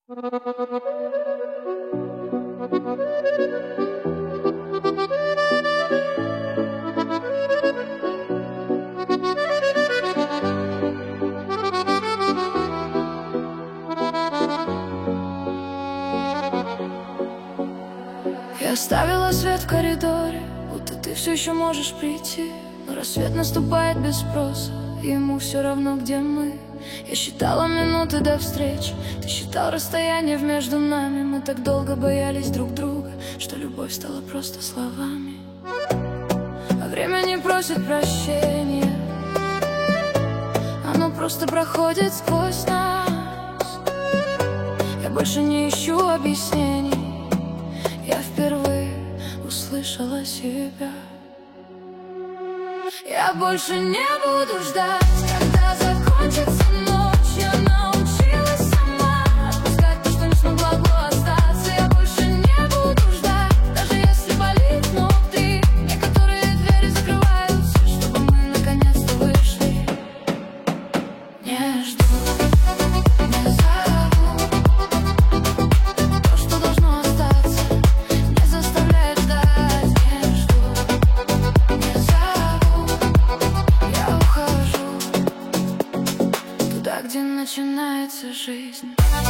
Я оставила свет в коридоре, будто ты все еще можешь прийти. Но рассвет наступает без спроса, и ему все равно, где мы. Я считала минуты до встречи, ты считал расстояние между нами. Мы так долго боялись друг друга, что любовь стала просто словами. А время не просит прощения, оно просто проходит сквозь нас. Я больше не ищу объяснений, я впервые услышала себя. Я больше не буду ждать, когда закончится ночь. Я научилась сама отпускать то, что не смогла остаться. Я больше не буду ждать, даже если болит внутри. Некоторые двери закрываются, чтобы мы наконец-то вышли. Не жду, не зову. То, что должно остаться, не заставляет ждать. Не жду, не зову. Я ухожу туда, где начинается жизнь.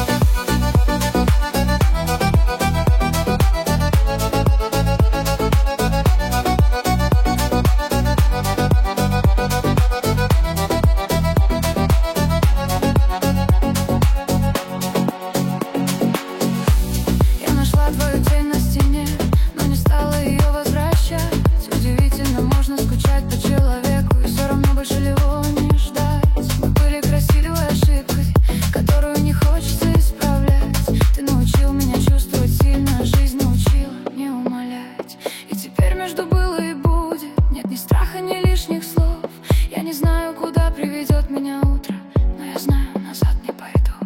Я нашла твою тень на стене, но не стала ее возвращать. Удивительно, можно скучать по человеку и все равно больше его не ждать. Мы были красивой ошибкой, которую не хочется исправлять. Ты научил меня чувствовать сильно, жизнь научила не умолять. И теперь между было и будет нет ни страха, ни лишних слов. Я не знаю, куда приведет меня утро, но я знаю, назад не пойду.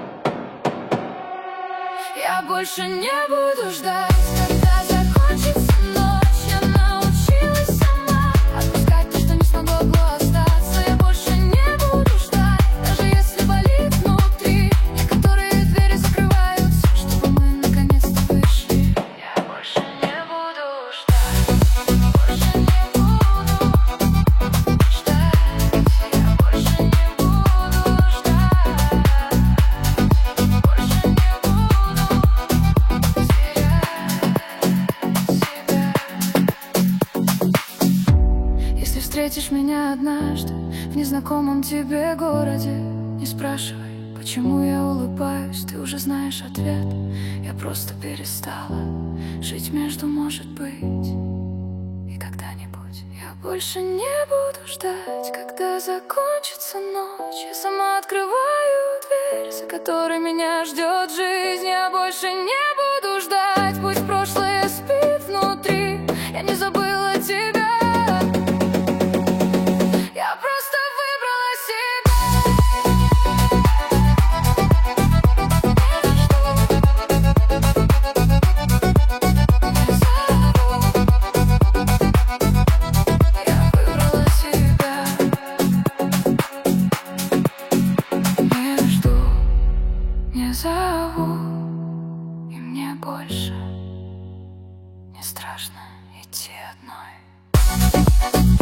Я больше не буду ждать, когда закончится ночь. Я научилась сама отпускать то, что не смогло остаться. Я больше не буду ждать, даже если болит внутри. Некоторые двери закрываются, чтобы мы наконец-то вышли. Я больше не буду ждать, больше не буду ждать. Я больше не буду ждать, больше не буду терять себя. Если встретишь меня однажды в незнакомом тебе городе, не спрашивай, почему я улыбаюсь, ты уже знаешь ответ. Я просто перестала жить между «может быть» и «когда-нибудь». Я больше не буду ждать, когда закончится ночь. Я сама открываю дверь, за которой меня ждет жизнь. Я больше не буду ждать, пусть прошлое спит внутри. Я не забыла тебя, я просто выбрала себя. Не зову, я выбрала себя. Не жду, не зову, и мне больше не страшно идти одной.